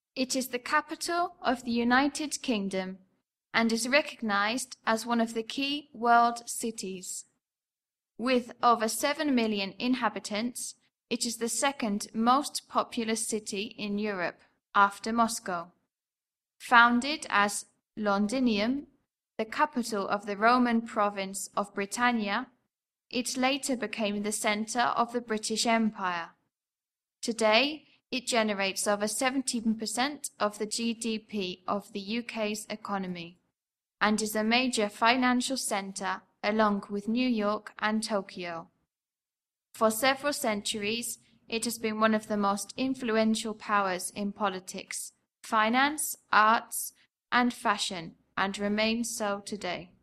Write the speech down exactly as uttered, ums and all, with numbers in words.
It is the capital of the United Kingdom and is recognized as one of the key world cities. With over seven million inhabitants, it is the second most populous city in Europe, after Moscow. Founded as Londinium, the capital of the Roman province of Britannia, it later became the center of the British Empire. Today, it generates over seventeen percent of the G D P of the U K's economy and is a major financial center along with New York and Tokyo. For several centuries, it has been one of the most influential powers in politics, finance, arts, and fashion, and remains so today.